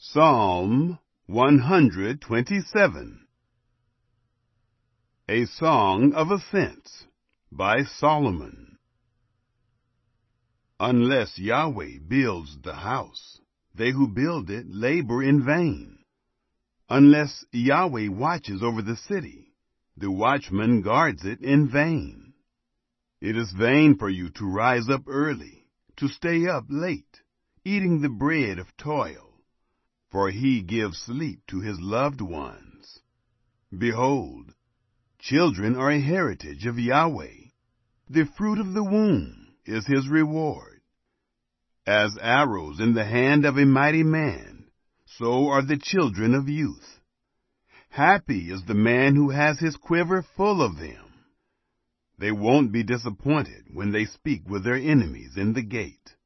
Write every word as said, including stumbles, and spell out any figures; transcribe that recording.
Psalm one hundred twenty-seven. A Song of Ascents by Solomon. Unless Yahweh builds the house, they who build it labor in vain. Unless Yahweh watches over the city, the watchman guards it in vain. It is vain for you to rise up early, to stay up late, eating the bread of toil, for he gives sleep to his loved ones. Behold, children are a heritage of Yahweh. The fruit of the womb is his reward. As arrows in the hand of a mighty man, so are the children of youth. Happy is the man who has his quiver full of them. They won't be disappointed when they speak with their enemies in the gate.